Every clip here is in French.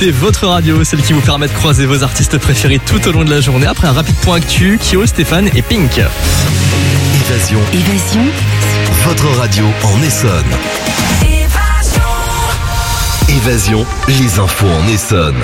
écoutez votre radio, celle qui vous permet de croiser vos artistes préférés tout au long de la journée. Après un rapide point actu, Kyo, Stéphane et Pink. Évasion. Votre radio en Essonne. Évasion, les infos en Essonne.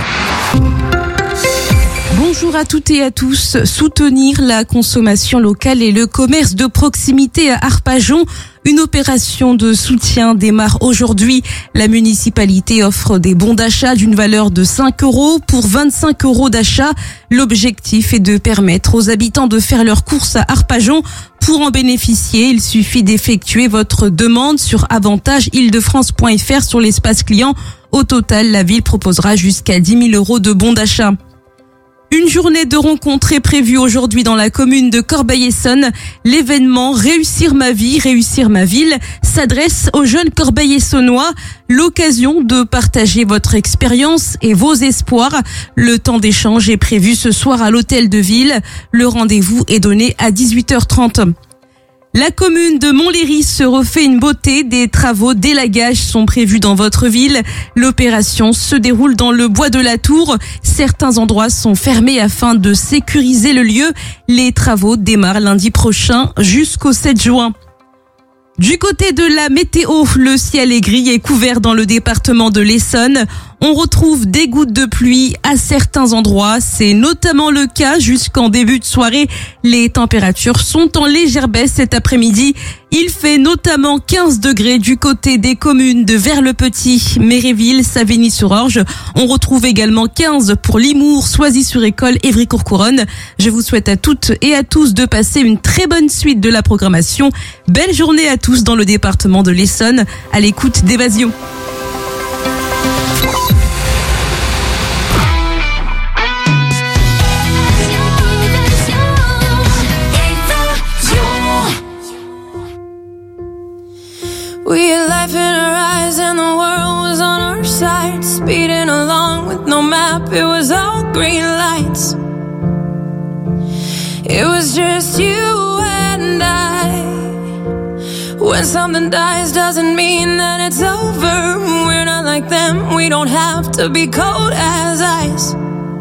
Bonjour à toutes et à tous. Soutenir la consommation locale et le commerce de proximité à Arpajon. Une opération de soutien démarre aujourd'hui. La municipalité offre des bons d'achat d'une valeur de 5 € pour 25 € d'achat. L'objectif est de permettre aux habitants de faire leurs courses à Arpajon. Pour en bénéficier, il suffit d'effectuer votre demande sur avantage-ile-de-france.fr sur l'espace client. Au total, la ville proposera jusqu'à 10 000 € de bons d'achat. Une journée de rencontre est prévue aujourd'hui dans la commune de Corbeil-Essonnes. L'événement Réussir ma vie, réussir ma ville s'adresse aux jeunes Corbeil-Essonnois. L'occasion de partager votre expérience et vos espoirs. Le temps d'échange est prévu ce soir à l'hôtel de ville. Le rendez-vous est donné à 18h30. La commune de Montlhéry se refait une beauté. Des travaux d'élagage sont prévus dans votre ville. L'opération se déroule dans le bois de la Tour. Certains endroits sont fermés afin de sécuriser le lieu. Les travaux démarrent lundi prochain jusqu'au 7 juin. Du côté de la météo, le ciel est gris et couvert dans le département de l'Essonne. On retrouve des gouttes de pluie à certains endroits. C'est notamment le cas jusqu'en début de soirée. Les températures sont en légère baisse cet après-midi. Il fait notamment 15 degrés du côté des communes de Vers-le-Petit, Méréville, Savigny-sur-Orge. On retrouve également 15 pour Limours, Soisy-sur-École, Évry-Courcouronnes. Je vous souhaite à toutes et à tous de passer une très bonne suite de la programmation. Belle journée à tous dans le département de l'Essonne, à l'écoute d'Évasion. We had life in our eyes and the world was on our side. Speeding along with no map, it was all green lights. It was just you and I. When something dies doesn't mean that it's over. We're not like them, we don't have to be cold as ice.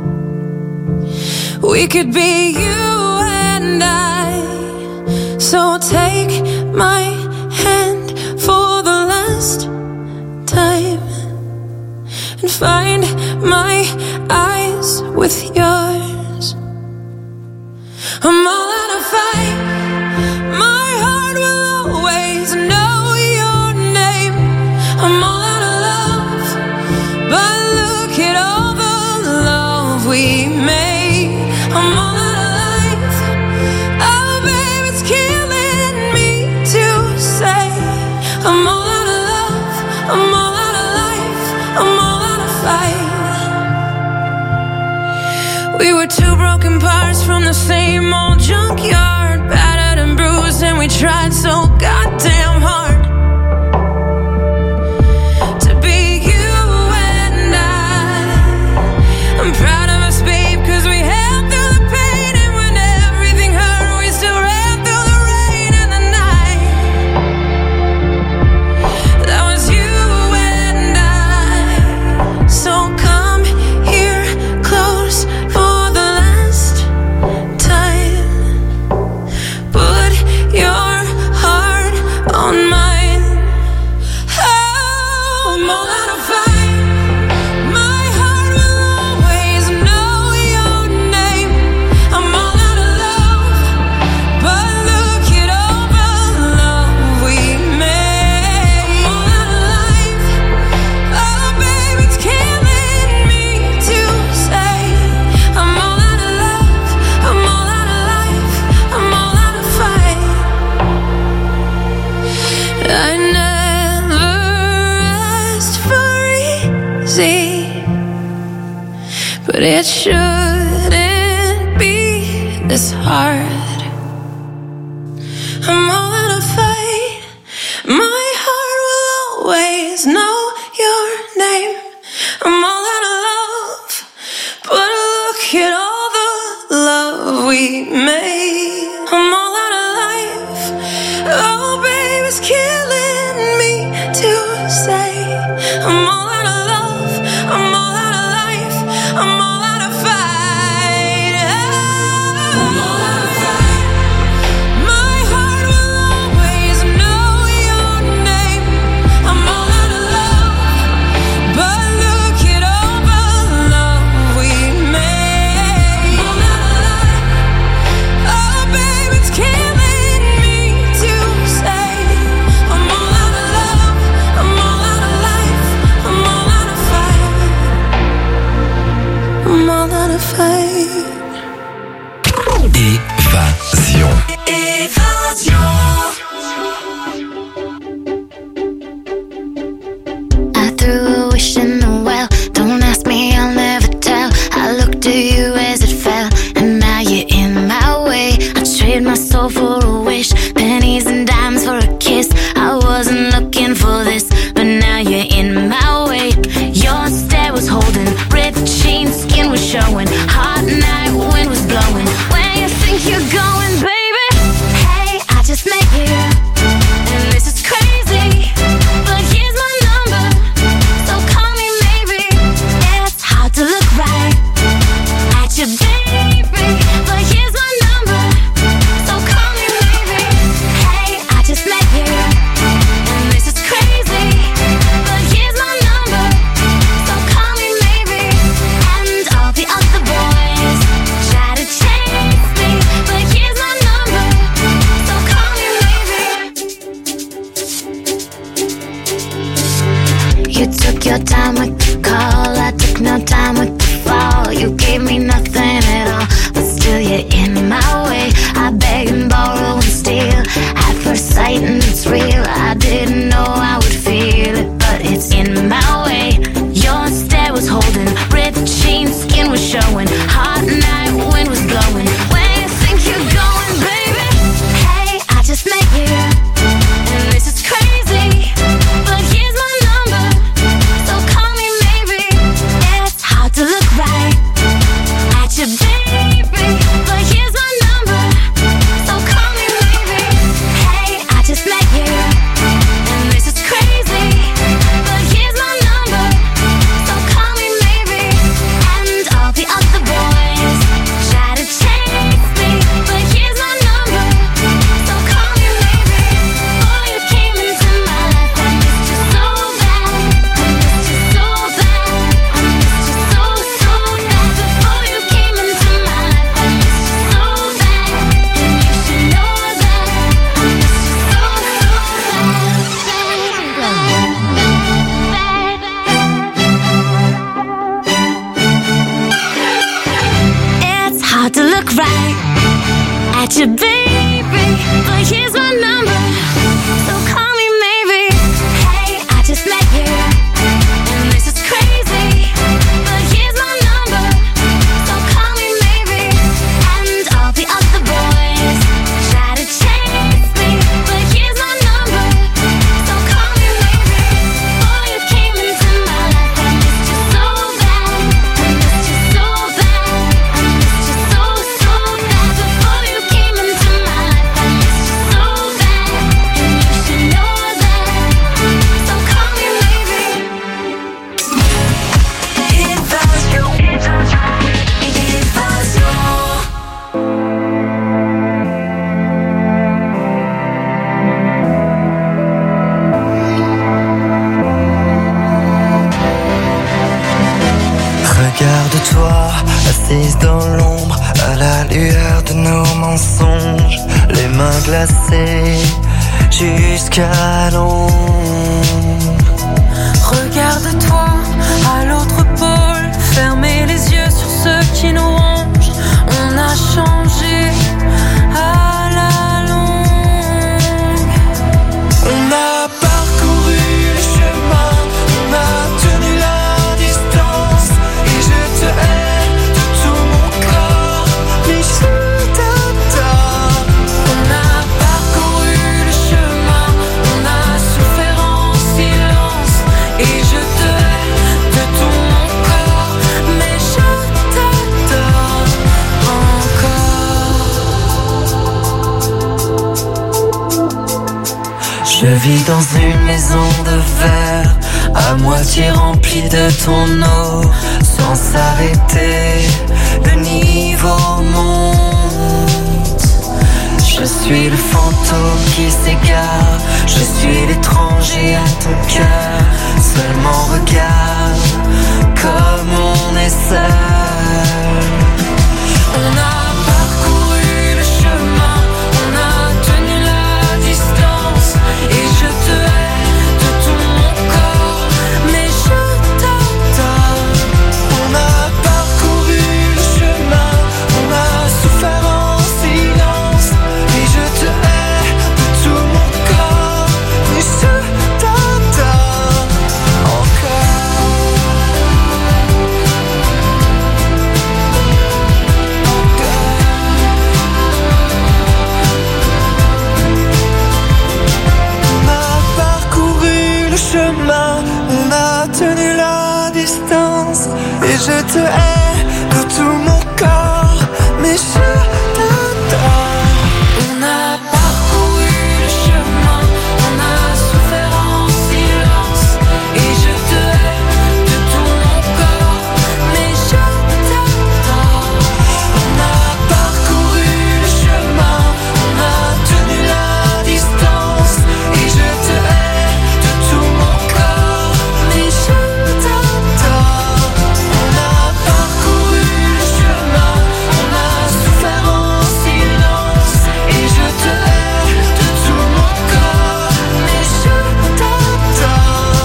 We could be you and I. So take my hand for the last time and find my eyes with yours. I'm all out of fight. My heart will always know your name. I'm all out of love, but look at all the love we made. I'm all out of life. Oh babe, it's killing me to say I'm all out of love, I'm all out of life, I'm all out of fight. We were two broken parts from the same old junkyard, battered and bruised, and we tried so goddamn hard to be you and I'm proud of us, babe, 'cause we held through the pain, and when everything hurt, we still ran through the rain and the night. That was you and I. So come here close for the last time. Put your heart on mine. Oh, I'm all out of fight. My heart will always know your name. I'm all out of love, but look at all the love we made. I'm all out of life. Oh, babe, it's killing me to say I'm all out of love, I'm all out of life, I'm all out of fight. I never asked for easy, but it shouldn't be this hard. I'm all out of fight. My heart will always know your name. I'm all out of love, but look at all the love we made. I'm all out of life. Oh, babe, it's killing me to say I'm all out of love, I'm all out of life. soul for a wish, pennies and dimes for a kiss. I wasn't looking for this, but now you're in my way. Your stare was holding, ripped jeans, skin was showing. Hot night, wind was blowing. Where you think you're going, baby? Hey, I just met you, and this is crazy, but here's my number, so call me maybe. It's hard to look right at you, baby, but here's my number, so call me maybe. Hey, I just met you, and this is crazy, but here's my number, so call me maybe. And all the other boys try to chase me, but here's my number, so call me maybe. You took your time with the call, I took no time with the fall. You gave me nothing at all, but still you're in my way. I beg and borrow and steal at first sight, and it's real. I didn't know I would feel it, but it's in my way. Your stare was holding, ripped jeans, skin was showing. Hot night, wind was blowing. Where you think you're going, baby? Hey, I just met you, and this is crazy, but here's my number, so call me maybe. It's hard to look right at you, baby, but here's my number, so call me maybe. Hey, I just met you, and this is crazy, but here's my number, so call me maybe. And all the other boys try to chase me, but here's my number, so call me maybe. Boy, you came into my life, I missed you so bad, I missed you so bad, I missed you so, so bad. Before you came into my life, I missed you so bad, and you should know that I missed you so, It's hard to look right at you, baby, but here's my number, so call me maybe. Hey, I just met you, and this is crazy, but here's my number, so call me maybe. And all the other boys try to chase me, but here's my number, so call me maybe. Boy, you came into my life, I missed you so bad, I missed you so bad, I missed you so, so bad. Before you came into my life, I missed you so bad, and you should know that, so call me maybe. Regarde-toi, assise dans l'ombre, à la lueur de nos mensonges, les mains glacées jusqu'à l'ombre. Regarde-toi à l'autre pôle, fermez les yeux sur ceux qui nous rongent. On a changé à la longue. On a parcouru le chemin, on a tenu la distance, et je te hais de tout mon corps, mais je t'adore. On a parcouru le chemin, on a souffert en silence, et je te hais de tout mon corps, mais je t'adore encore. Je vis dans une maison de verre, à moitié remplie de ton eau, sans s'arrêter, le niveau monte. Je suis le fantôme qui s'égare, je suis l'étranger à ton cœur. Seulement regarde comme on est seul. On a parcouru le chemin, on a tenu la distance, et je te hais de tout mon corps, mais je t'adore. On a parcouru le chemin, on a souffert en silence, et je te hais de tout mon corps, mais je t'adore encore. je te hais de tout mon corps, mais je t'adore. On a parcouru le chemin, on a souffert en silence, et je te hais de tout mon corps, mais je t'adore. On a parcouru le chemin, on a tenu la distance, et je te hais de tout mon corps, mais je t'adore. On a parcouru le chemin, on a souffert en silence, et je te hais de tout mon corps, mais je t'adore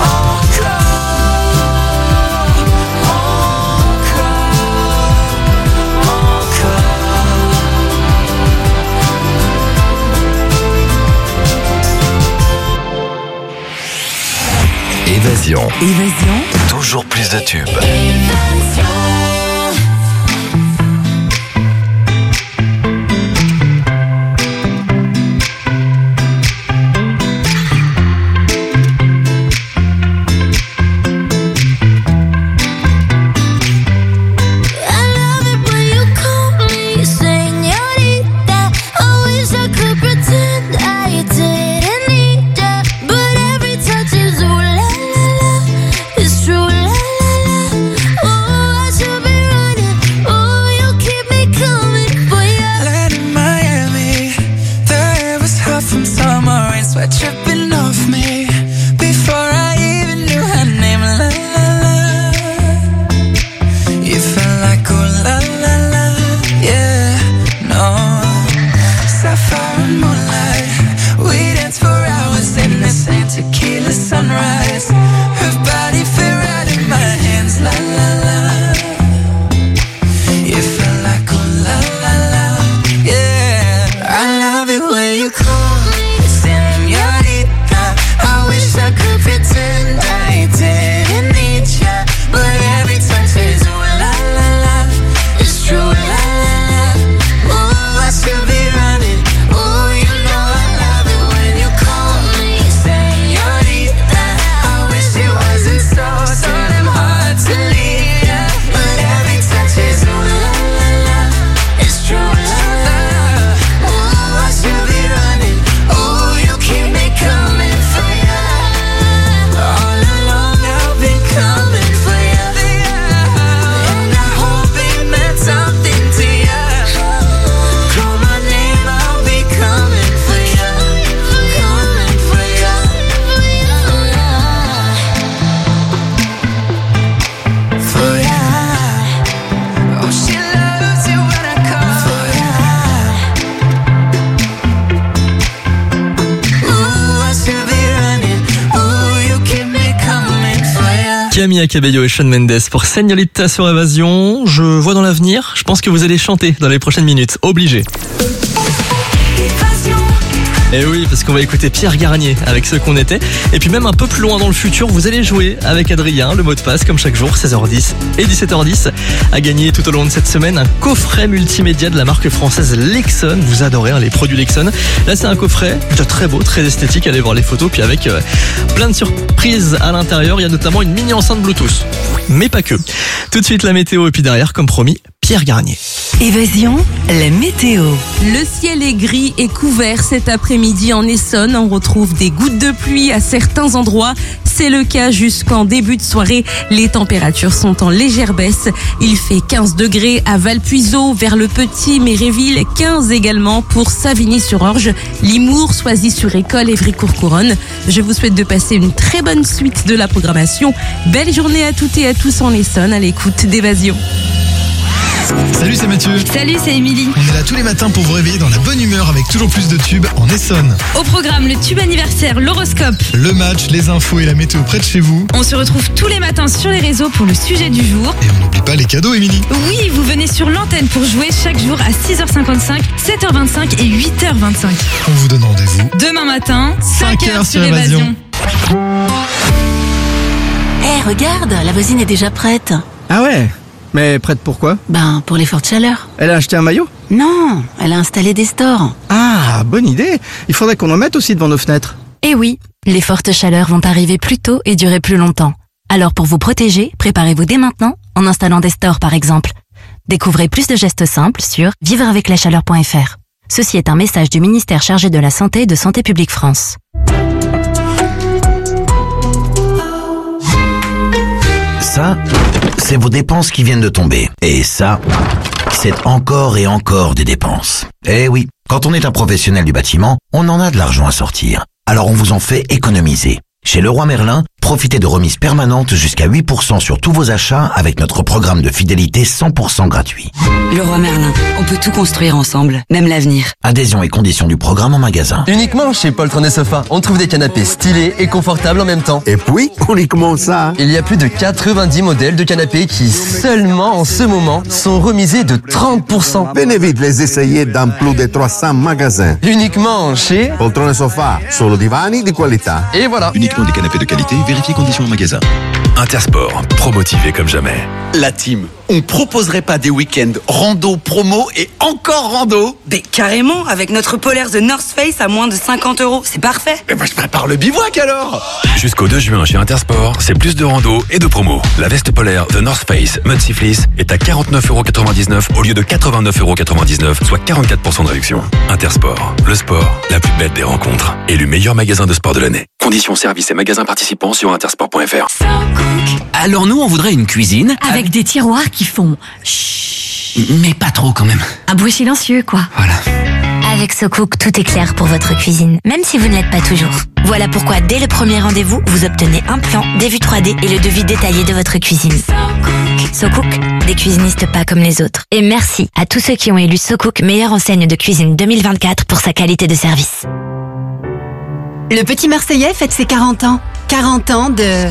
Évasion. Évasion. Toujours plus de tubes. sweat dripping off me before I even knew her name. La la la, you felt like oh la la la, yeah, no. Sapphire and moonlight, we danced for hours in the same tequila sunrise. Her body fit right in my hands, la la la. You felt like oh la la la, yeah. I love it when you call me señorita. I wish I could pretend I didn't need ya, but every touch is ooh la la la. It's true, la la la. Ooh, I should be running. Ooh, you know I love it when you call me señorita. I wish it wasn't so damn hard to leave ya, but every touch is ooh la la la. It's true, la la la. Ooh, I should be running. Ooh, you keep me coming for ya. All along I've been coming for ya, and I hope it meant something to ya. Call my name, I'll be coming for ya, coming for ya, for ya. Oh, she loves it when I call for ya. Ooh, I should be running. Ooh, you keep me coming for ya. Camila Cabello et Shawn Mendes pour Señorita sur Évasion. Je vois dans l'avenir, je pense que vous allez chanter dans les prochaines minutes. Obligé. Et oui, parce qu'on va écouter Pierre Garnier avec Ce qu'on était. Et puis même un peu plus loin dans le futur, vous allez jouer avec Adrien, le mot de passe comme chaque jour, 16h10 et 17h10. À gagner tout au long de cette semaine, un coffret multimédia de la marque française Lexon. Vous adorez hein, les produits Lexon. Là, c'est un coffret déjà très beau, très esthétique. Allez voir les photos. Puis avec plein de surprises à l'intérieur. Il y a notamment une mini enceinte Bluetooth. Mais pas que. Tout de suite la météo et puis derrière, comme promis, Pierre Garnier. Évasion, la météo. Le ciel est gris et couvert cet après-midi en Essonne. On retrouve des gouttes de pluie à certains endroits. C'est le cas jusqu'en début de soirée. Les températures sont en légère baisse. Il fait 15 degrés à Valpuiseau, vers le Petit Méréville, 15 également pour Savigny-sur-Orge, Limours, Soisy-sur-École, Évry-Courcouronnes. Je vous souhaite de passer une très bonne suite de la programmation. Belle journée à toutes et à tous en Essonne à l'écoute d'Évasion. Salut, c'est Mathieu. Salut, c'est Émilie. On est là tous les matins pour vous réveiller dans la bonne humeur avec toujours plus de tubes en Essonne. Au programme, le tube anniversaire, l'horoscope. Le match, les infos et la météo près de chez vous. On se retrouve tous les matins sur les réseaux pour le sujet du jour. Et on n'oublie pas les cadeaux, Émilie. Oui, vous venez sur l'antenne pour jouer chaque jour à 6h55, 7h25 et 8h25. On vous donne rendez-vous Demain matin, 5h sur Évasion. Regarde, la voisine est déjà prête. Ah ouais? Mais prête pourquoi? Ben, pour les fortes chaleurs. Elle a acheté un maillot? Non, elle a installé des stores. Ah, bonne idée. Il faudrait qu'on en mette aussi devant nos fenêtres. Eh oui, les fortes chaleurs vont arriver plus tôt et durer plus longtemps. Alors pour vous protéger, préparez-vous dès maintenant en installant des stores par exemple. Découvrez plus de gestes simples sur vivreaveclachaleur.fr. Ceci est un message du ministère chargé de la Santé et de Santé publique France. Ça, c'est vos dépenses qui viennent de tomber. Et ça, c'est encore et encore des dépenses. Eh oui, quand on est un professionnel du bâtiment, on en a de l'argent à sortir. Alors on vous en fait économiser. Chez Leroy Merlin, profitez de remises permanentes jusqu'à 8% sur tous vos achats avec notre programme de fidélité 100% gratuit. Leroy Merlin, on peut tout construire ensemble, même l'avenir. Adhésion et conditions du programme en magasin. Uniquement chez Poltron et Sofa, on trouve des canapés stylés et confortables en même temps. Et puis, uniquement ça. Il y a plus de 90 modèles de canapés qui, seulement en ce moment, sont remisés de 30%. Venez vite les essayer dans plus de 300 magasins. Uniquement chez Poltron et Sofa, solo divani di qualità. Et voilà. Uniquement des canapés de qualité, vérifiez conditions en magasin. Intersport, promotivé comme jamais. La team, on proposerait pas des week-ends rando, promo et encore rando? Mais carrément, avec notre polaire The North Face à moins de 50 €, c'est parfait. Eh ben je prépare le bivouac alors. Jusqu'au 2 juin chez Intersport, c'est plus de rando et de promo. La veste polaire The North Face Mud Sea Fleece est à 49,99 € au lieu de 89,99 €, soit 44% de réduction. Intersport, le sport, la plus belle des rencontres. Élu meilleur magasin de sport de l'année. Conditions, services et magasins participants sur intersport.fr. Alors nous, on voudrait une cuisine avec des tiroirs qui font chut, mais pas trop quand même. Un bruit silencieux, quoi. Voilà. Avec SoCook, tout est clair pour votre cuisine, même si vous ne l'êtes pas toujours. Voilà pourquoi, dès le premier rendez-vous, vous obtenez un plan, des vues 3D et le devis détaillé de votre cuisine. SoCook, des cuisinistes pas comme les autres. Et merci à tous ceux qui ont élu SoCook meilleure enseigne de cuisine 2024 pour sa qualité de service. Le petit Marseillais fête ses 40 ans. 40 ans de...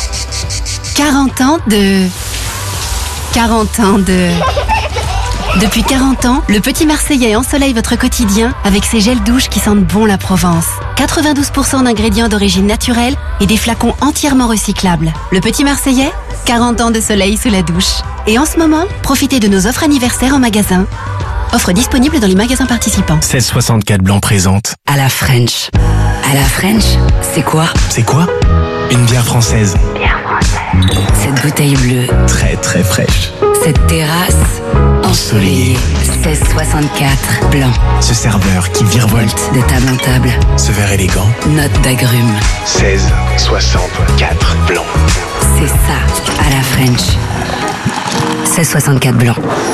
Depuis 40 ans, le petit Marseillais ensoleille votre quotidien avec ses gels douches qui sentent bon la Provence. 92% d'ingrédients d'origine naturelle et des flacons entièrement recyclables. Le petit Marseillais, 40 ans de soleil sous la douche. Et en ce moment, profitez de nos offres anniversaires en magasin. Offre disponible dans les magasins participants. 1664 Blanc présente. À la French. À la French, c'est quoi? C'est quoi? Une bière française. Cette bouteille bleue. Très très fraîche. Cette terrasse ensoleillée. 1664 Blanc. Ce serveur qui virevolte de table en table. Ce verre élégant. Note d'agrumes. 1664 Blanc. C'est ça, à la French. 1664 Blanc.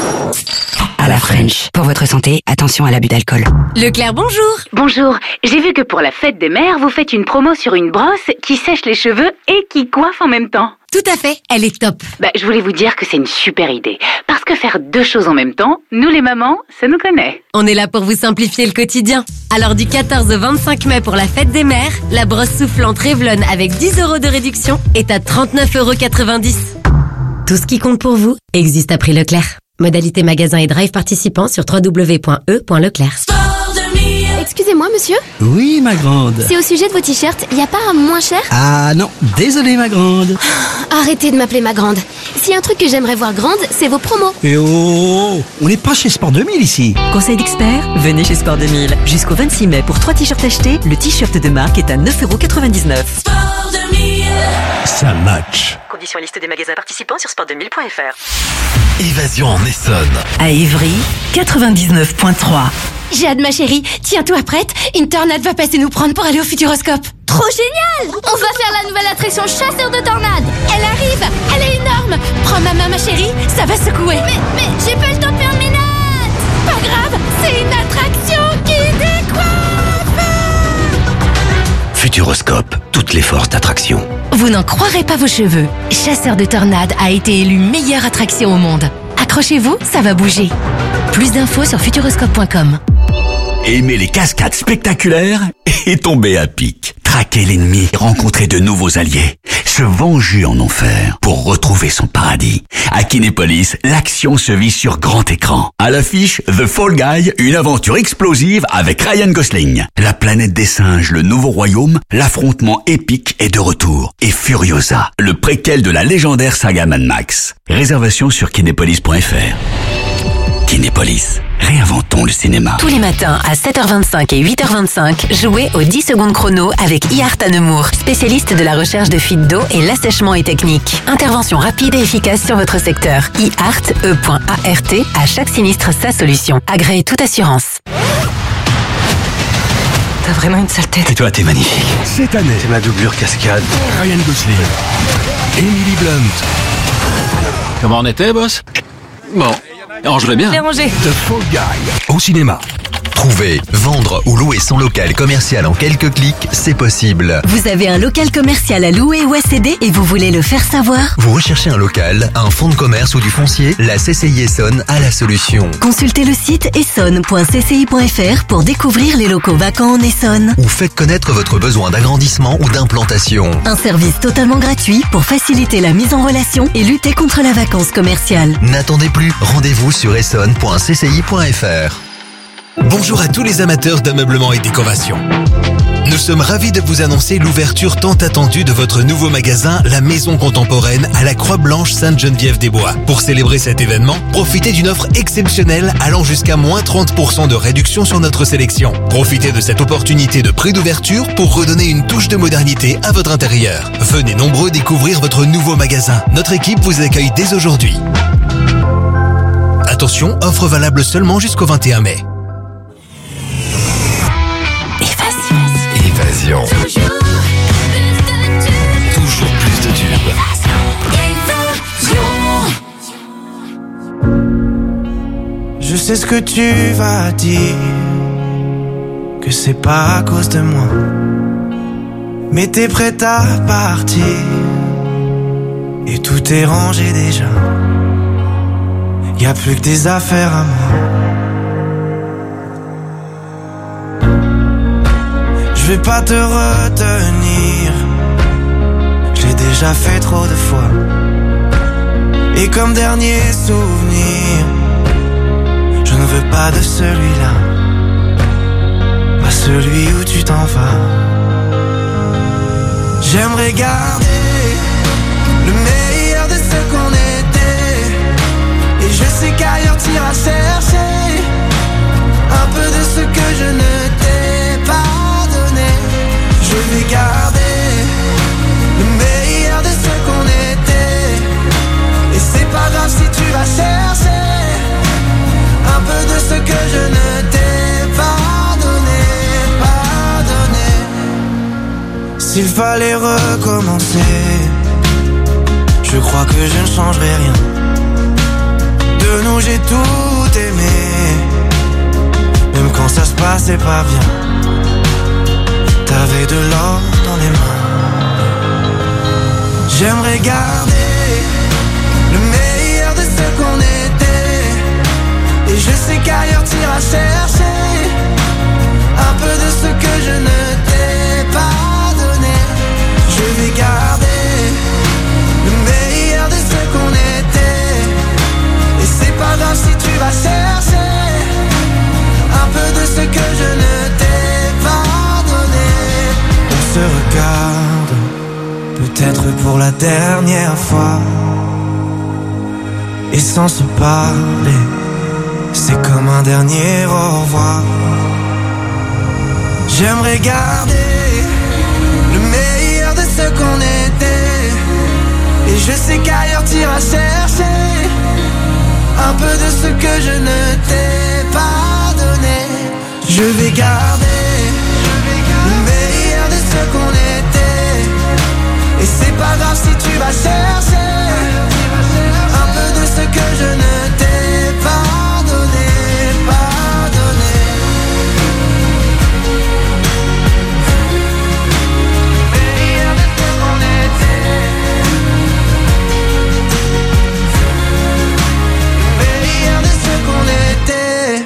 À la French. Pour votre santé, attention à l'abus d'alcool. Leclerc, bonjour. Bonjour. J'ai vu que pour la fête des mères, vous faites une promo sur une brosse qui sèche les cheveux et qui coiffe en même temps. Tout à fait, elle est top. Je voulais vous dire que c'est une super idée. Parce que faire deux choses en même temps, nous les mamans, ça nous connaît. On est là pour vous simplifier le quotidien. Alors du 14 au 25 mai pour la fête des mères, la brosse soufflante Revlon avec 10 € de réduction est à 39,90 €. Tout ce qui compte pour vous existe à prix Leclerc. Modalité magasin et drive participants sur www.e.leclerc. Excusez-moi, monsieur? Oui, ma grande. C'est au sujet de vos t-shirts, y a pas un moins cher? Ah non, désolé, ma grande. Arrêtez de m'appeler ma grande. S'il y a un truc que j'aimerais voir grande, c'est vos promos. Et oh, on n'est pas chez Sport 2000 ici. Conseil d'expert, venez chez Sport 2000. Jusqu'au 26 mai, pour 3 t-shirts achetés, le t-shirt de marque est à 9,99 €. Sport 2000. Ça match. Conditions et liste des magasins participants sur sport2000.fr. Évasion en Essonne. À Évry, 99.3. J'ai hâte, ma chérie. Tiens-toi prête, une tornade va passer nous prendre pour aller au Futuroscope. Trop génial! On va faire la nouvelle attraction chasseur de tornades. Elle arrive, elle est énorme. Prends ma main, ma chérie, ça va secouer. Mais j'ai pas le temps de faire mes notes. Pas grave, c'est une attraction qui décoiffe. Futuroscope, toutes les forces d'attraction. Vous n'en croirez pas vos cheveux. Chasseur de tornades a été élu meilleure attraction au monde. Accrochez-vous, ça va bouger. Plus d'infos sur futuroscope.com. Aimer les cascades spectaculaires et tomber à pic. Traquer l'ennemi, rencontrer de nouveaux alliés. Se venger en enfer pour retrouver son paradis. À Kinépolis, l'action se vit sur grand écran. À l'affiche, The Fall Guy, une aventure explosive avec Ryan Gosling. La planète des singes, le nouveau royaume, l'affrontement épique est de retour. Et Furiosa, le préquel de la légendaire saga Mad Max. Réservation sur kinépolis.fr. Kinépolis. Réinventons le cinéma. Tous les matins à 7h25 et 8h25, jouez au 10 secondes chrono avec iArt à Nemours, spécialiste de la recherche de fuites d'eau et l'assèchement et technique. Intervention rapide et efficace sur votre secteur. iArt, E.ART, à chaque sinistre sa solution. Agréez toute assurance. T'as vraiment une sale tête. Et toi, t'es magnifique. Cette année, c'est ma doublure cascade. Ryan Gosling, Emily Blunt. Comment on était, boss? Bon, range-le bien. J'ai rangé. The Fall Guy, au cinéma. Trouver, vendre ou louer son local commercial en quelques clics, c'est possible. Vous avez un local commercial à louer ou à céder et vous voulez le faire savoir? Vous recherchez un local, un fonds de commerce ou du foncier? La CCI Essonne a la solution. Consultez le site essonne.cci.fr pour découvrir les locaux vacants en Essonne. Ou faites connaître votre besoin d'agrandissement ou d'implantation. Un service totalement gratuit pour faciliter la mise en relation et lutter contre la vacance commerciale. N'attendez plus, rendez-vous sur essonne.cci.fr. Bonjour à tous les amateurs d'ameublement et décoration. Nous sommes ravis de vous annoncer l'ouverture tant attendue de votre nouveau magasin La Maison Contemporaine à la Croix-Blanche Sainte-Geneviève-des-Bois. Pour célébrer cet événement, profitez d'une offre exceptionnelle allant jusqu'à moins 30% de réduction sur notre sélection. Profitez de cette opportunité de prix d'ouverture pour redonner une touche de modernité à votre intérieur. Venez nombreux découvrir votre nouveau magasin. Notre équipe vous accueille dès aujourd'hui. Attention, offre valable seulement jusqu'au 21 mai. Évasion. Toujours plus de tubes. Je sais ce que tu vas dire, que c'est pas à cause de moi, mais t'es prête à partir et tout est rangé déjà. Y a plus que des affaires à moi. Je vais pas te retenir, j'ai déjà fait trop de fois. Et comme dernier souvenir, je ne veux pas de celui-là, pas celui où tu t'en vas. J'aimerais garder le meilleur de ce qu'on était, et je sais qu'ailleurs t'iras chercher un peu de ce que je ne t'ai pas. Je vais garder le meilleur de ce qu'on était, et c'est pas grave si tu vas chercher un peu de ce que je ne t'ai pas donné. S'il fallait recommencer, je crois que je ne changerai rien. De nous j'ai tout aimé, même quand ça se passait pas bien. T'avais de l'or dans les mains. J'aimerais garder le meilleur de ce qu'on était, et je sais qu'ailleurs t'iras chercher un peu de ce que je ne t'ai pas donné. Je vais garder le meilleur de ce qu'on était, et c'est pas grave si tu vas chercher un peu de ce que je ne t'ai pas donné. On se regarde, peut-être pour la dernière fois, et sans se parler, c'est comme un dernier au revoir. J'aimerais garder le meilleur de ce qu'on était, et je sais qu'ailleurs t'iras chercher un peu de ce que je ne t'ai pas donné. Je vais garder le meilleur de ce qu'on était, et c'est pas grave si tu vas chercher un peu de ce que je ne t'ai pas donné, pas donné. Le meilleur de ce qu'on était, le meilleur de ce qu'on était.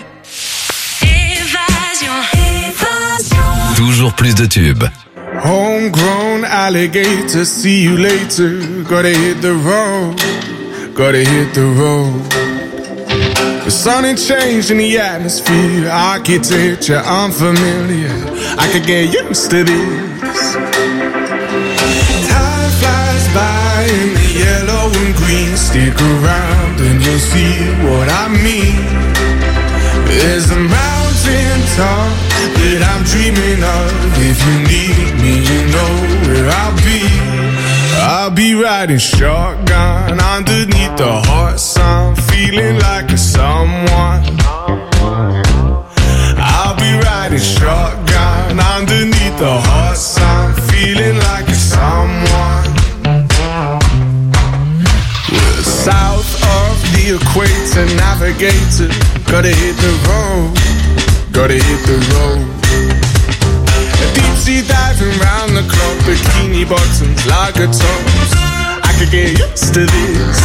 Toujours plus de tubes. Homegrown alligator, see you later. Gotta hit the road, gotta hit the road. The sun ain't changed in the atmosphere, architecture unfamiliar. I could get used to this. Time flies by in the yellow and green. Stick around and you'll see what I mean. There's a mountain top that I'm dreaming of. If you need me, you know where I'll be. I'll be riding shotgun underneath the hot sun, feeling like a someone. I'll be riding shotgun underneath the hot sun, feeling like a someone. We're south of the equator, navigator. Gotta hit the road, gotta hit the road. Deep sea diving round the clock, bikini bottoms, lager tops. I could get used to this.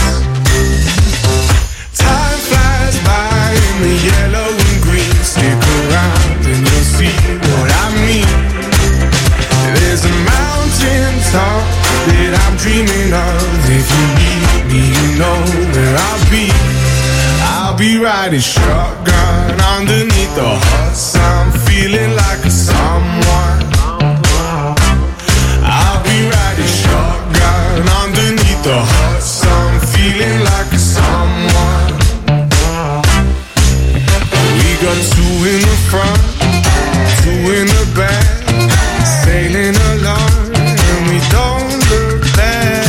Time flies by in the yellow and green. Stick around and you'll see what I mean. There's a mountain top that I'm dreaming of. If you need me, you know where I'll be. I'll be riding shotgun underneath the hot sun, feeling like a someone. I'll be riding shotgun underneath the hot sun, feeling like a someone. We got two in the front, two in the back, sailing along, and we don't look back.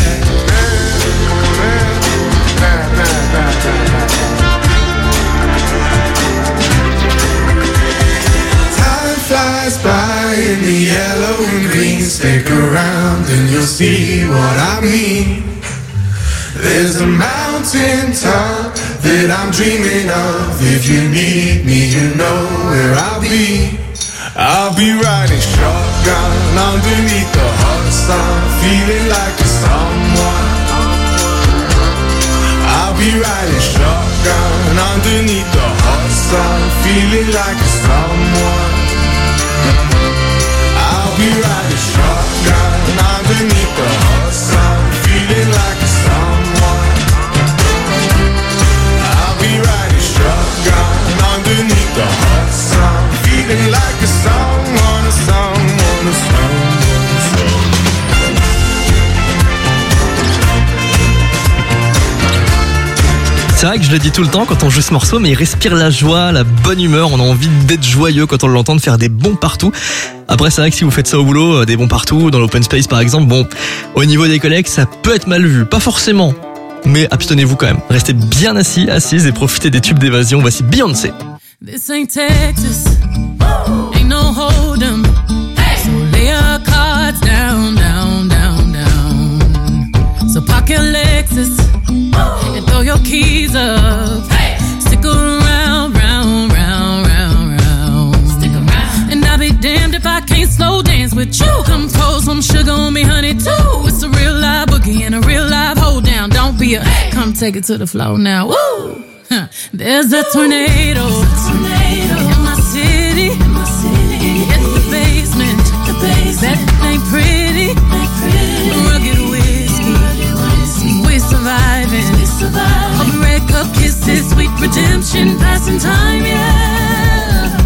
Flies by in the yellow and green. Stick around and you'll see what I mean. There's a mountain top that I'm dreaming of. If you need me, you know where I'll be. I'll be riding shotgun underneath the hot sun, feeling like a someone. I'll be riding shotgun underneath the hot sun, feeling like a someone. I'll be riding shotgun underneath the hot sun, feeling like a someone. I'll be riding shotgun underneath the hot sun, feeling like a someone, a someone, a someone, a someone. C'est vrai que je le dis tout le temps quand on joue ce morceau, mais il respire la joie, la bonne humeur, on a envie d'être joyeux quand on l'entend, de faire des bons partout. Après c'est vrai que si vous faites ça au boulot, des bons partout, dans l'open space par exemple, bon, au niveau des collègues ça peut être mal vu, pas forcément, mais abstenez-vous quand même. Restez bien assis, assises et profitez des tubes d'évasion. Voici Beyoncé. This ain't Texas, ain't no hold'em, so lay your cards down, down, down, down. So park your Lexus and throw your keys up. Stick around, round, round, round, round. Stick around. And I'll be damned if I can't slow dance with you. Come pour some sugar on me, honey, too. It's a real live boogie and a real live hold down. Don't be a come take it to the floor now. Woo! There's a tornado in my city. It's the basement. That ain't pretty. Rugged whiskey. We surviving. Open red cup kisses, sweet redemption, passing time, yeah.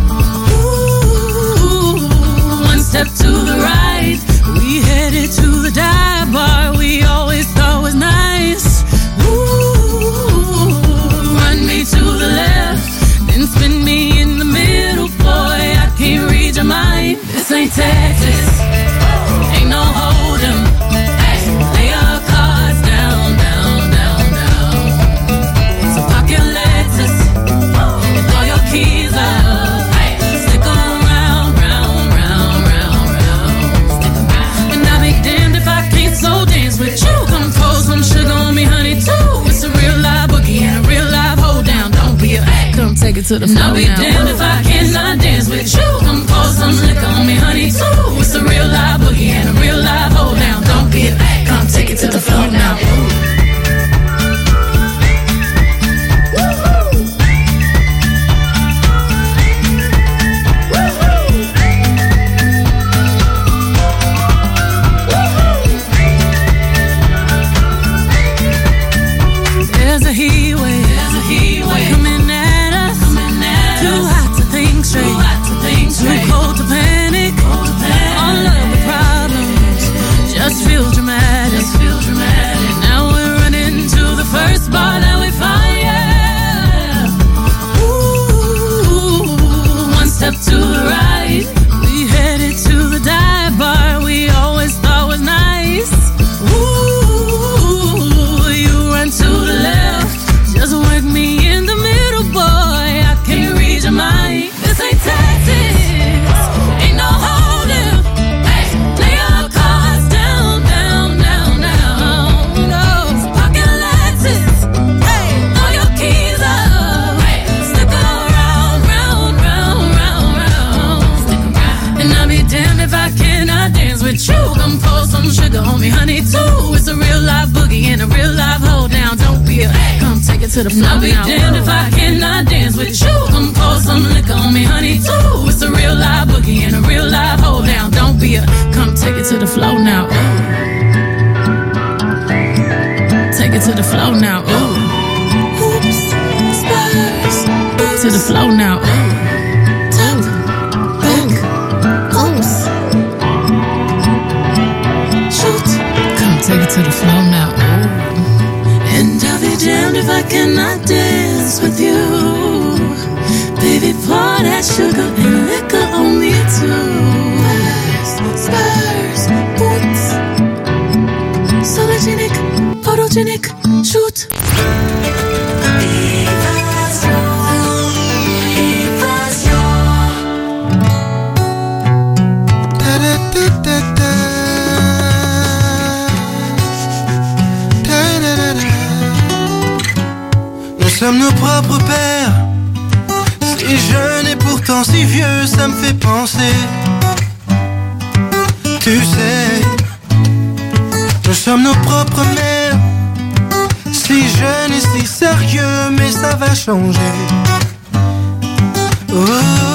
Ooh, one step to the right, we headed to the dive bar we always thought was nice. Ooh, run me to the left, then spin me in the middle, boy, I can't read your mind. This ain't Texas, ain't no hold'em. Lay your cards down, down, down, down. So park your Lexus and throw your keys up. Stick around, round, round, round, round. And I'll be damned if I can't slow dance with you. Come pour some sugar on me, honey, too. It's a real live boogie and a real live hold down. Don't be a come take it to the floor. I'll be damned if I cannot dance with you. Come pour some liquor on me, honey, too. It's a real live boogie and a real live hold down. Don't be a come take it to the floor now. There's a heat wave coming at us. Too hot to think straight. if I cannot dance with you. Come pour some sugar on me, honey, too. It's a real life boogie and a real life hold down. Don't be a come take it to the floor. I'll be damned if I cannot dance with you. Come pour some liquor on me, honey, too. It's a real life boogie and a real life hold down. Don't be a come take it to the floor now. Ooh. Take it to the floor now. Ooh. Oops, spurs. To the floor now. Ooh. Take it to the floor now. Ooh. And I'll be damned if I cannot dance with you. Baby, pour that sugar and liquor on me too. Spurs, boots. Sologenic, photogenic, shoot. Nous sommes nos propres pères, si jeunes et pourtant si vieux, ça me fait penser. Tu sais, nous sommes nos propres mères, si jeunes et si sérieux, mais ça va changer. Oh, oh,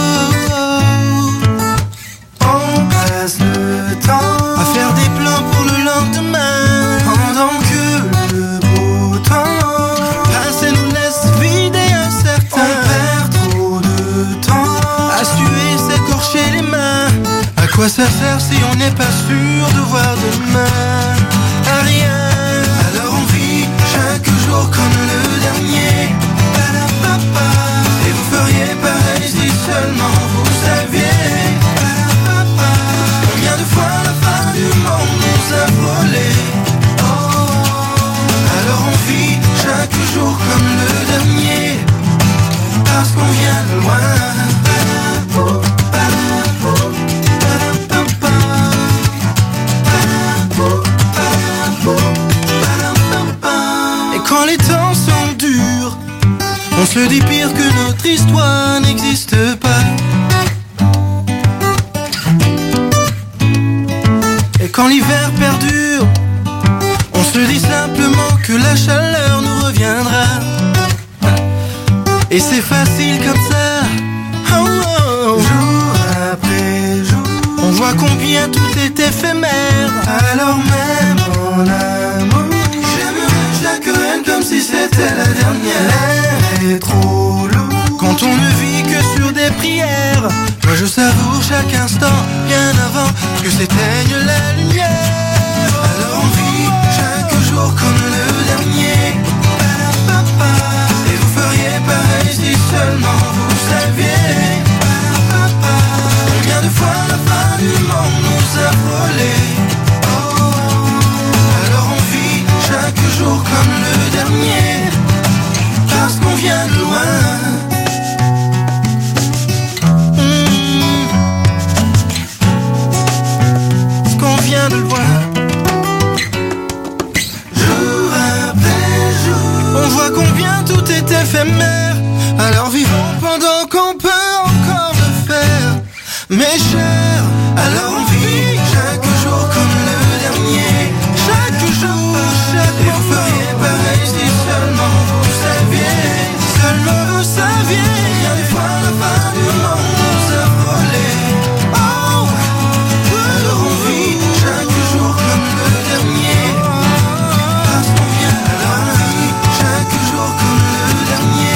oh. On passe le temps à faire des plans pour le lendemain, pendant que le beau temps passe et nous laisse vider un certain. On perd trop de temps à suer, s'écorcher les mains. À quoi ça sert si on n'est pas sûr de voir demain? À rien. Alors on vit chaque jour comme le dernier. Palapapa. Et vous feriez pareil si seulement vous saviez. Palapapa. Combien de fois la fin du monde nous a volé? Oh. Alors on vit chaque jour comme le dernier, parce qu'on vient de loin. Et quand les temps sont durs, on se dit pire que notre histoire n'existe pas. Et quand l'hiver perdure, on se dit simplement que la chaleur nous reviendra. Et c'est facile comme ça, oh, oh. Jour après jour, on voit combien tout est éphémère. Alors même en amour, j'aimerais chaque haine comme si c'était la dernière. L'air est trop lourd quand on ne vit que sur des prières. Moi je savoure chaque instant, bien avant que s'éteigne la lumière. Alors on vit chaque jour comme le dernier. Et vous feriez pareil si seulement vous saviez. Combien de fois la fin du monde nous a volé? Oh. Alors on vit chaque jour comme le dernier, parce qu'on vient de loin. Parce qu'on vient de loin. Jour après jour, on voit combien tout est éphémère. Alors vivons pendant qu'on peut encore le faire. Mes chers, alors on vit chaque jour comme le dernier. Chaque jour, chaque moment. Et vous feriez pareil si seulement vous saviez. Seulement vous saviez. Combien de fois la fin du monde nous a volé? Oh. Alors on vit chaque jour comme le dernier, parce qu'on vient de loin. Chaque jour comme le dernier.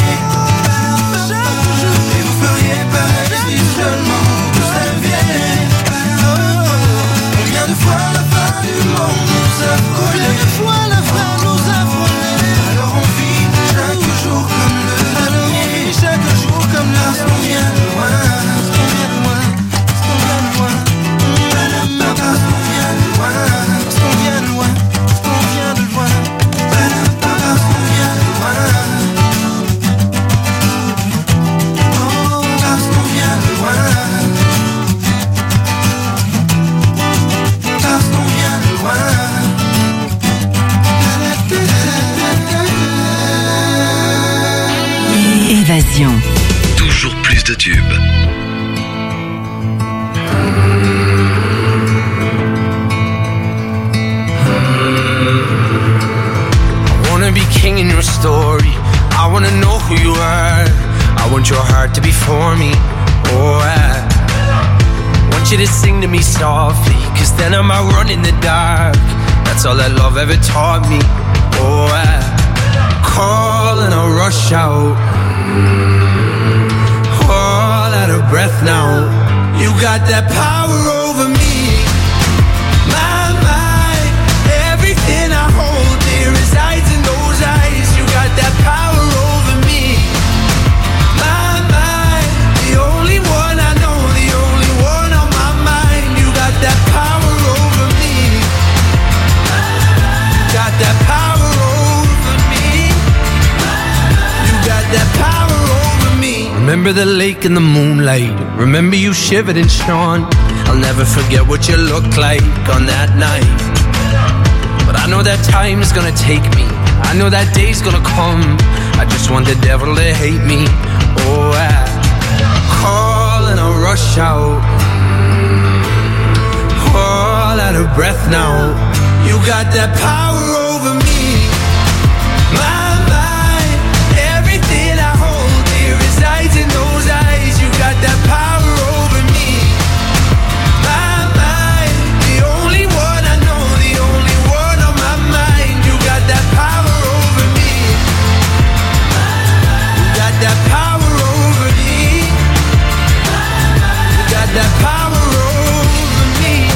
Et vous feriez pareil si seulement vous saviez. Combien de fois la fin du monde nous a volé? Combien de fois la fin nous a volé? Alors on vit chaque jour comme le dernier. Chaque jour comme le dernier. Parce qu'on vient de loin. Parce qu'on vient de loin. Parce qu'on vient de loin. Parce qu'on vient de loin. Parce qu'on vient de loin. Parce qu'on vient de loin. Parce qu'on vient de loin. Parce qu'on vient de loin. Parce qu'on vient de loin. Évasion. Toujours plus de tubes. to be for me. Oh, I want you to sing to me softly, 'cause then I might run in the dark. That's all that love ever taught me. Oh, I call and I rush out, all out of breath now. You got that power over me. My mind, everything I hold dear resides in those eyes. You got that power over me. My mind, the only one I know, the only one on my mind. You got that power over me. You got that power over me. You got that power over me. Remember the lake in the moonlight. Remember you shivered and shone. I'll never forget what you looked like on that night. But I know that time is gonna take me. I know that day's gonna come. I just want the devil to hate me. Oh, I call and I rush out, all out of breath now. You got that power over me. My mind, everything I hold dear resides in those eyes. You got that power over me. My mind, the only one I know, the only one on my mind. You got that power over me. You got that power over me. You got that power over me.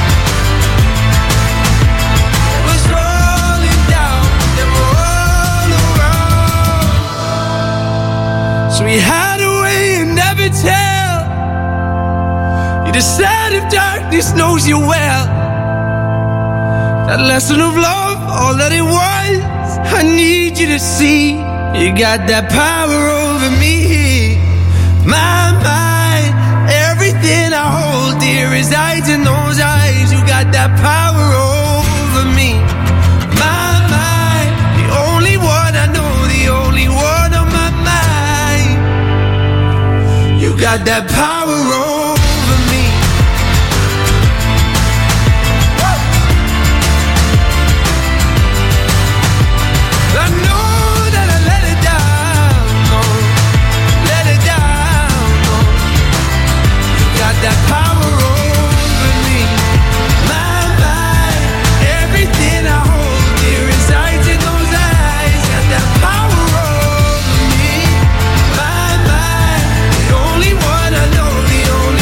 It was rolling down, then all around. So we had a way and never tell. You decide if darkness knows you well. That lesson of love, all that it was, I need you to see. You got that power over me. My mind, everything I hold dear resides in those eyes. You got that power over me. My mind, the only one I know, the only one on my mind. You got that power over me. I know that I let it down, no, let it down, no. You got that power over me. My mind, everything I hold dear resides in those eyes. Got that power over me. My mind, the only one I know, the only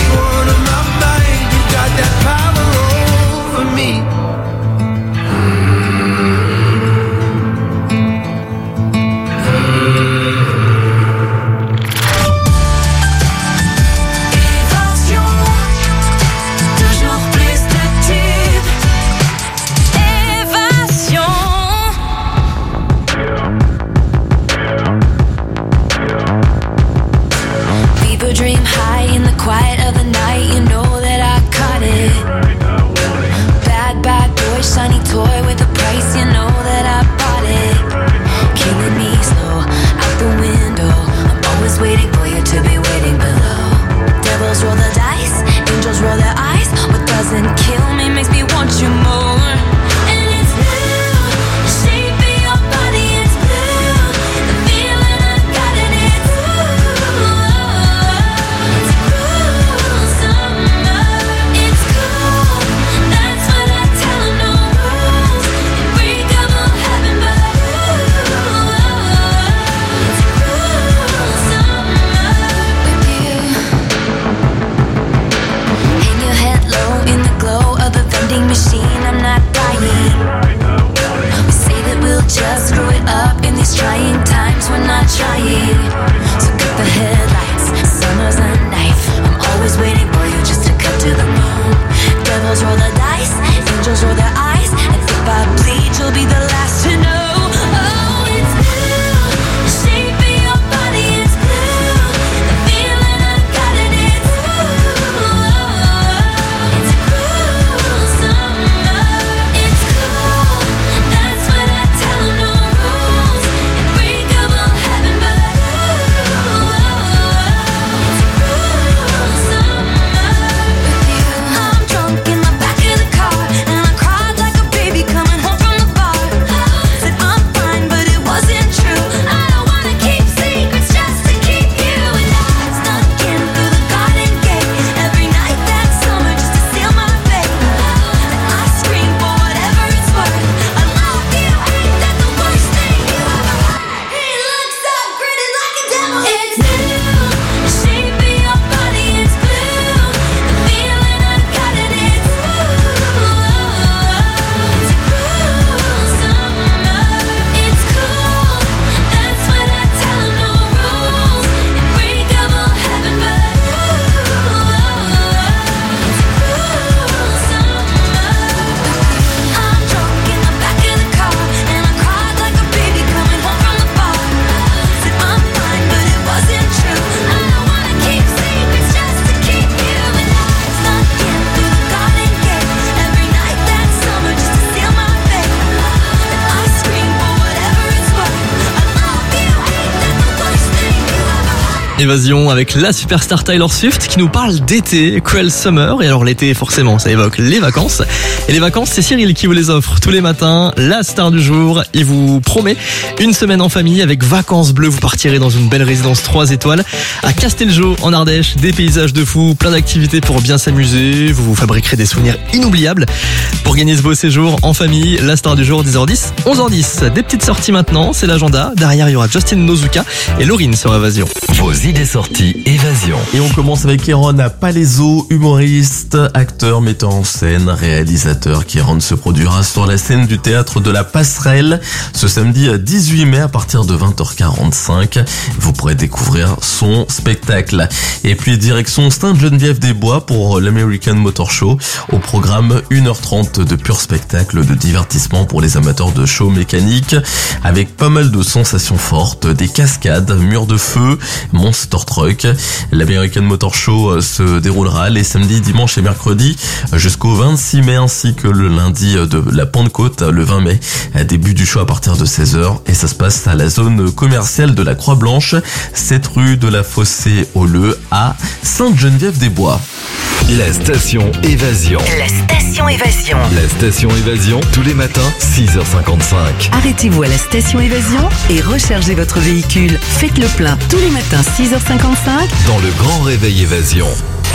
Évasion avec la superstar Taylor Swift qui nous parle d'été, Cruel Summer. Et alors l'été, forcément, ça évoque les vacances. Et les vacances, c'est Cyril qui vous les offre tous les matins. La star du jour, il vous promet une semaine en famille avec Vacances Bleues. Vous partirez dans une belle résidence 3 étoiles à Castelgau en Ardèche. Des paysages de fou, plein d'activités pour bien s'amuser. Vous vous fabriquerez des souvenirs inoubliables. Pour gagner ce beau séjour en famille, la star du jour, 10h10, 11h10. Des petites sorties maintenant, c'est l'agenda. Derrière, il y aura Justin Nozuka et Laurine sur Évasion. Vos idées sorties Évasion. Et on commence avec Kéron Palaiso, humoriste, acteur, metteur en scène, réalisateur. Kéron se produira sur la scène du théâtre de la Passerelle ce samedi 18 mai à partir de 20h45. Vous pourrez découvrir son spectacle. Et puis direction Sainte-Geneviève-des-Bois pour l'American Motor Show. Au programme 1h30 de pur spectacle de divertissement pour les amateurs de show mécanique avec pas mal de sensations fortes, des cascades, murs de feu, Monster Truck. L'American Motor Show se déroulera les samedis, dimanches et mercredis jusqu'au 26 mai ainsi que le lundi de la Pentecôte le 20 mai. Début du show à partir de 16h et ça se passe à la zone commerciale de la Croix-Blanche, 7 rue de la Fossé-au-Leu à Sainte-Geneviève-des-Bois. La station Évasion. La station Évasion. La station Évasion, tous les matins, 6h55. Arrêtez-vous à la station Évasion et rechargez votre véhicule. Faites le plein tous les matins 6h55 Dans le grand réveil Évasion.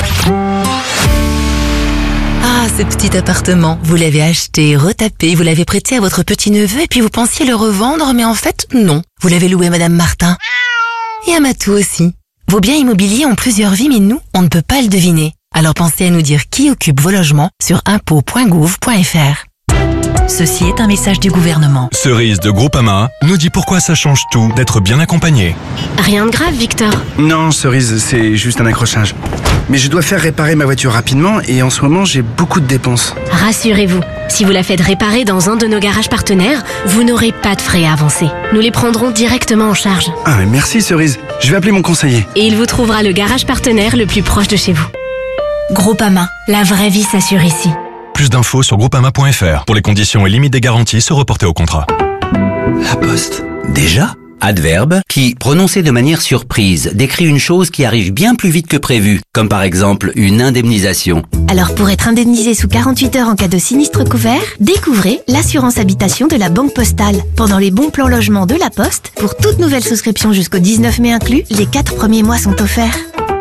Ah, ce petit appartement, vous l'avez acheté, retapé, vous l'avez prêté à votre petit-neveu et puis vous pensiez le revendre, mais en fait, non. Vous l'avez loué à Madame Martin. Et à Matou aussi. Vos biens immobiliers ont plusieurs vies, mais nous, on ne peut pas le deviner. Alors pensez à nous dire qui occupe vos logements sur impôts.gouv.fr. Ceci est un message du gouvernement. Cerise de Groupama nous dit pourquoi ça change tout d'être bien accompagné. Rien de grave, Victor. Non, Cerise, c'est juste un accrochage. Mais je dois faire réparer ma voiture rapidement et en ce moment, j'ai beaucoup de dépenses. Rassurez-vous, si vous la faites réparer dans un de nos garages partenaires, vous n'aurez pas de frais à avancer. Nous les prendrons directement en charge. Ah, mais merci, Cerise. Je vais appeler mon conseiller. Et il vous trouvera le garage partenaire le plus proche de chez vous. Groupama, la vraie vie s'assure ici. Plus d'infos sur groupama.fr. Pour les conditions et limites des garanties, se reporter au contrat. La Poste. Déjà ? Adverbe qui, prononcé de manière surprise, décrit une chose qui arrive bien plus vite que prévu, comme par exemple une indemnisation. Alors pour être indemnisé sous 48 heures en cas de sinistre couvert, découvrez l'assurance habitation de la Banque Postale. Pendant les bons plans logement de la Poste, pour toute nouvelle souscription jusqu'au 19 mai inclus, les 4 premiers mois sont offerts.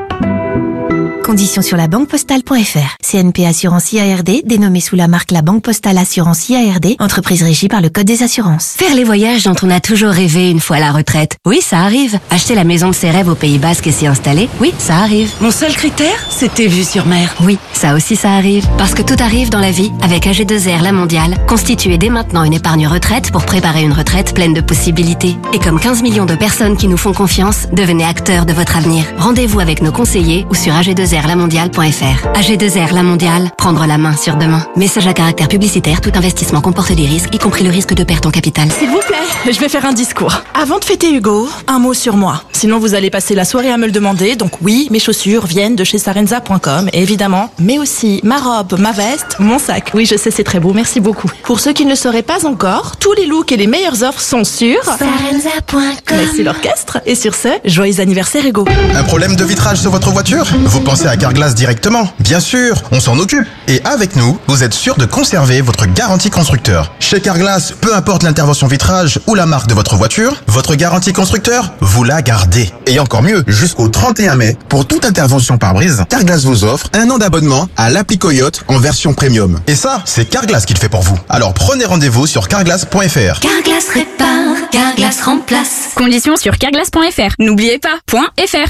Conditions sur la banquepostale.fr. CNP Assurance IARD, dénommée sous la marque La Banque Postale Assurance IARD, entreprise régie par le Code des assurances. Faire les voyages dont on a toujours rêvé une fois à la retraite. Oui, ça arrive. Acheter la maison de ses rêves au Pays Basque et s'y installer. Oui, ça arrive. Mon seul critère, c'était vue sur mer. Oui, ça aussi ça arrive. Parce que tout arrive dans la vie avec AG2R La Mondiale. Constituez dès maintenant une épargne retraite pour préparer une retraite pleine de possibilités. Et comme 15 millions de personnes qui nous font confiance, devenez acteurs de votre avenir. Rendez-vous avec nos conseillers ou sur AG2RLamondiale.fr. AG2R La Mondiale, prendre la main sur demain. Message à caractère publicitaire, tout investissement comporte des risques, y compris le risque de perte en capital. S'il vous plaît, je vais faire un discours. Avant de fêter Hugo, un mot sur moi. Sinon vous allez passer la soirée à me le demander. Donc oui, mes chaussures viennent de chez Sarenza.com, évidemment. Mais aussi ma robe, ma veste, mon sac. Oui, je sais, c'est très beau, merci beaucoup. Pour ceux qui ne le sauraient pas encore, tous les looks et les meilleures offres sont sur Sarenza.com. Merci l'orchestre. Et sur ce, joyeux anniversaire Hugo. Un problème de vitrage sur votre voiture ? Vous pensez à Carglass directement ? Bien sûr, on s'en occupe. Et avec nous, vous êtes sûr de conserver votre garantie constructeur. Chez Carglass, peu importe l'intervention vitrage ou la marque de votre voiture, votre garantie constructeur, vous la gardez. Et encore mieux, jusqu'au 31 mai, pour toute intervention pare-brise, Carglass vous offre 1 an d'abonnement à l'appli Coyote en version premium. Et ça, c'est Carglass qui le fait pour vous. Alors prenez rendez-vous sur carglass.fr. Carglass répare, Carglass remplace. Conditions sur carglass.fr. N'oubliez pas, .fr.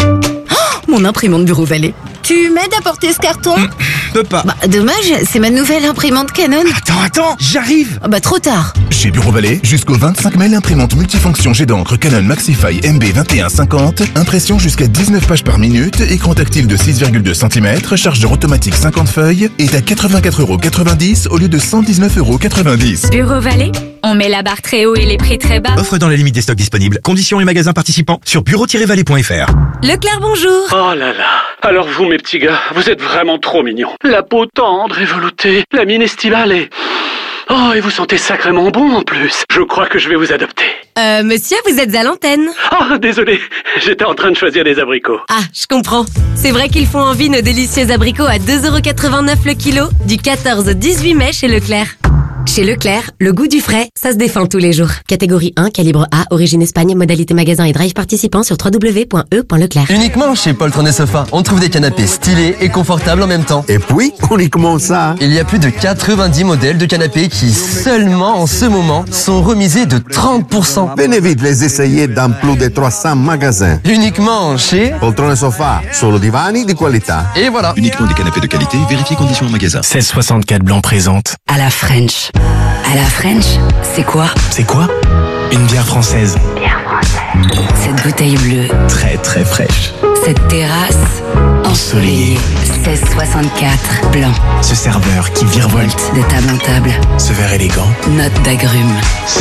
Mon imprimante Bureau Vallée. Tu m'aides à porter ce carton ? Peux pas. Bah, dommage, c'est ma nouvelle imprimante Canon. Attends, j'arrive. Bah, trop tard. Chez Bureau Vallée, jusqu'au 25 mai, l'imprimante multifonction jet d'encre Canon Maxify MB2150, impression jusqu'à 19 pages par minute, écran tactile de 6,2 cm, chargeur automatique 50 feuilles, est à 84,90€ au lieu de 119,90€. Bureau Vallée, on met la barre très haut et les prix très bas. Offre dans la limite des stocks disponibles. Conditions et magasins participants sur bureau-vallée.fr. Leclerc, bonjour. Oh là là. Alors vous, mes petits gars, vous êtes vraiment trop mignons. La peau tendre et veloutée, la mine estivale et... Oh, et vous sentez sacrément bon en plus. Je crois que je vais vous adopter. Monsieur, vous êtes à l'antenne. Oh, désolé, j'étais en train de choisir des abricots. Ah, je comprends. C'est vrai qu'ils font envie nos délicieux abricots à 2,89€ le kilo, du 14 au 18 mai chez Leclerc. Chez Leclerc, le goût du frais, ça se défend tous les jours. Catégorie 1, calibre A, origine Espagne, modalité magasin et drive participant sur www.e.leclerc. Uniquement chez Poltron et Sofa, on trouve des canapés stylés et confortables en même temps. Et puis, uniquement ça. Il y a plus de 90 modèles de canapés qui, seulement en ce moment, sont remisés de 30%. Venez vite les essayer dans plus de 300 magasins. Uniquement chez Poltron et Sofa, solo divani di qualità. Et voilà. Uniquement des canapés de qualité, vérifiez conditions en magasin. 1664 Blanc présente. À la French. À la French, c'est quoi? C'est quoi? Une bière française. Bière française. Cette bouteille bleue. Très très fraîche. Cette terrasse ensoleillée. 1664 Blanc. Ce serveur qui virevolte de table en table. Ce verre élégant. Note d'agrumes.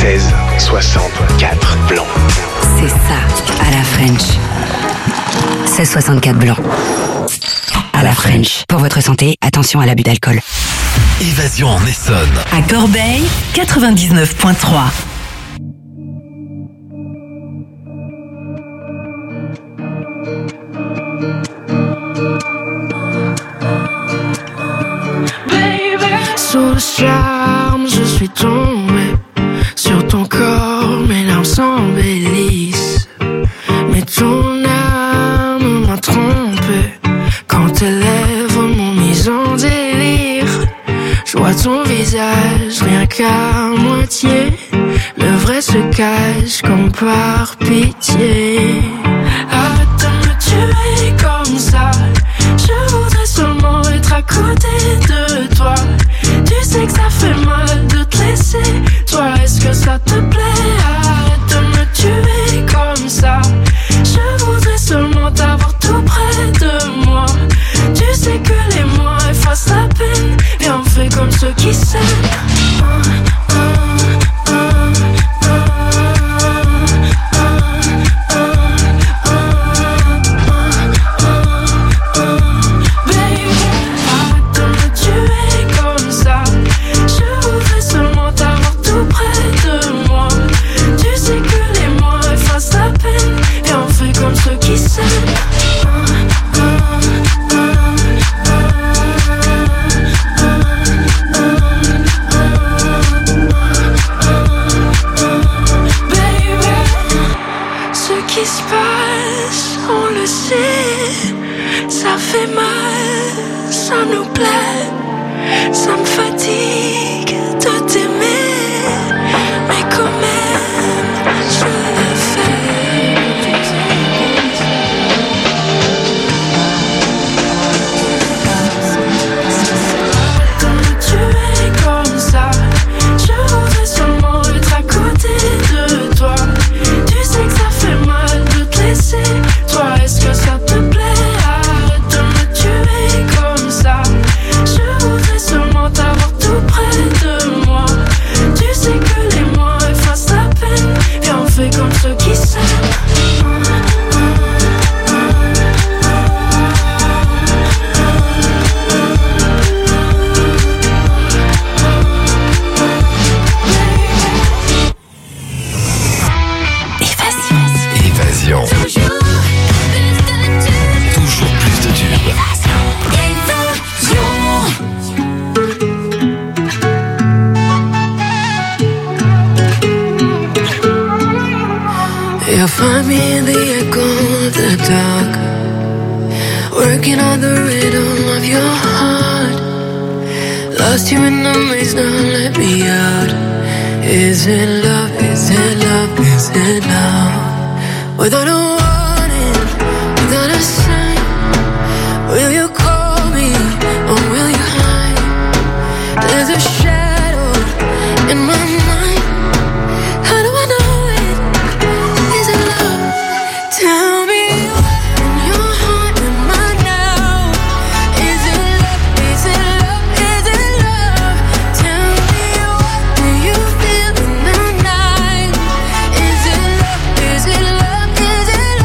1664 Blanc. C'est ça, à la French. 1664 Blanc. À la French. Pour votre santé, attention à l'abus d'alcool. Évasion en Essonne. À Corbeil, 99.3. Sous le charme, je suis tombé sur ton corps, mes larmes s'embellissent. Mais ton âme m'a trompé quand tes lèvres m'ont mis en délire. Je vois ton visage rien qu'à moitié, le vrai se cache comme par pitié. Arrête de me tuer comme ça, je voudrais seulement être à côté de toi. Tu sais que ça fait mal de te laisser, toi est-ce que ça te plaît? Arrête de me tuer comme ça, je voudrais seulement t'avoir tout près de moi. Tu sais que les mois effacent la peine, viens on fait comme ceux qui s'aiment. You'll find me in the echo of the dark, working on the rhythm of your heart. Lost you in the maze, now let me out. Is it love, is it love, is it love? Without a warning, without a sign, will you call me or will you hide? There's a shadow in my mind. How do I know it? Is it love? Tell me what in your heart am I now? Is it love? Is it love? Is it love? Tell me what do you feel in the night? Is it love? Is it love? Is it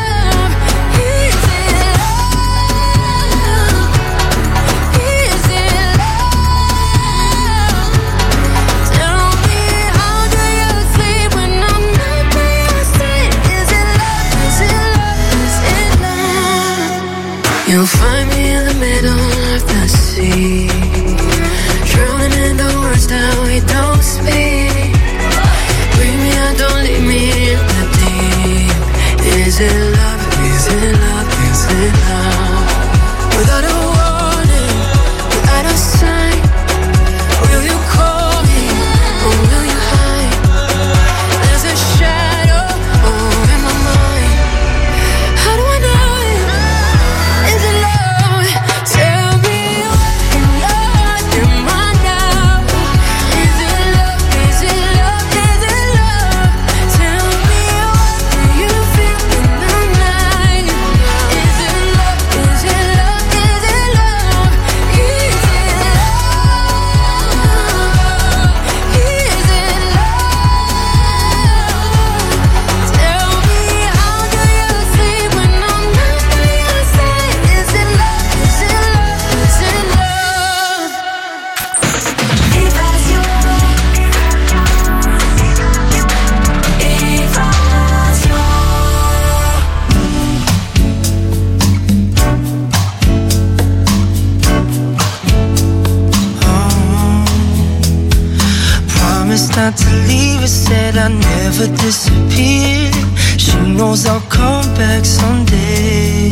time to leave her, said I never disappear. She knows I'll come back someday.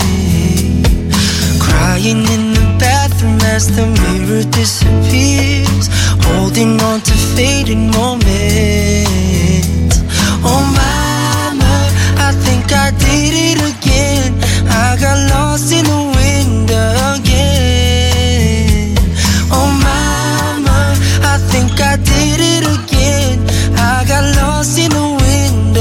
Crying in the bathroom as the mirror disappears, holding on to fading moments. Oh mama, I think I did it again. I got lost in the wind again. Oh mama, I think I did it again. I got lost in the wind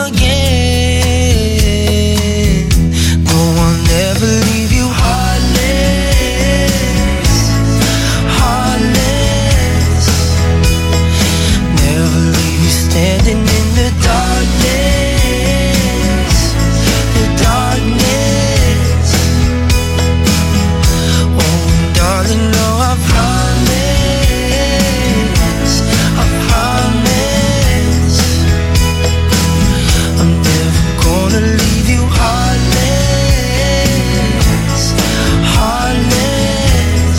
again. No one ever leave you heartless, heartless. Never leave you standing in the darkness, the darkness. Oh darling, no, I promise, I promise, I'm never gonna leave you heartless, heartless.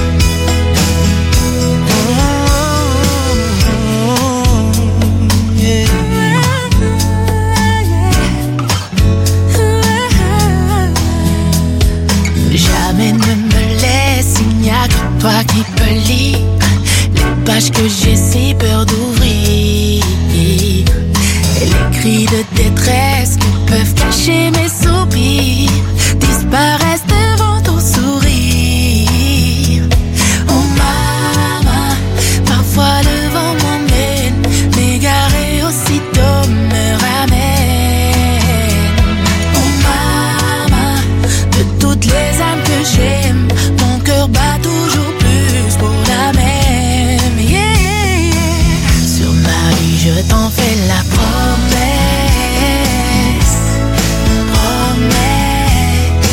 Jamais ne me laisse, il n'y a que toi qui peux lire les pages que j'ai si peur d'ouvrir. Et les cris de détresse que peuvent cacher mes soupirs disparaissent devant ton sourire. Oh mama, parfois le vent m'emmène, m'égarer aussitôt me ramène. Oh mama, de toutes les âmes que j'aime, mon cœur bat toujours plus pour la même. Yeah, yeah. Sur ma vie je t'en fais la promesse, promesse.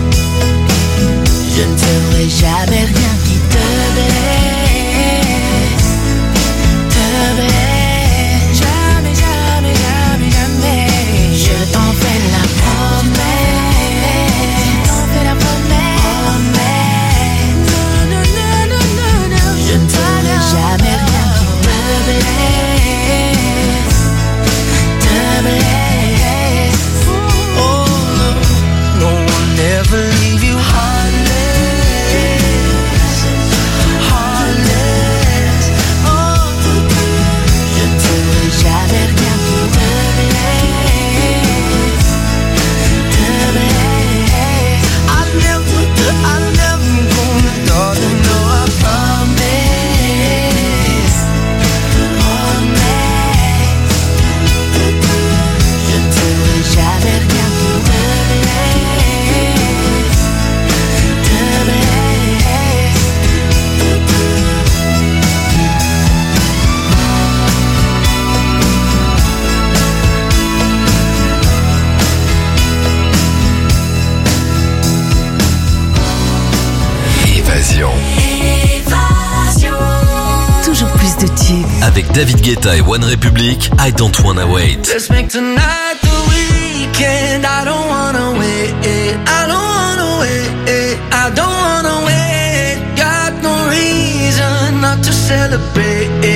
Je ne ferai jamais rien qui te blesse, te blesse. Jamais, jamais, jamais, jamais. Je t'en fais la promesse, t'en fais la promesse. Non, non, non, non, non, non. Je ne ferai jamais rien qui te blesse, te blesse. Oh, no one ever leave you heartless, heartless. Oh, je ne ferai jamais rien qui te blesse, te blesse. I'm never gonna, darling, no, I promise, promise. Je ne ferai jamais rien qui te blesse, te blesse. Évasion. Toujours plus de tubes. Avec David Guetta et One Republic, I Don't Wanna Wait. Let's make tonight the weekend. I don't wanna wait. I don't wanna wait. I don't wanna wait. Got no reason not to celebrate.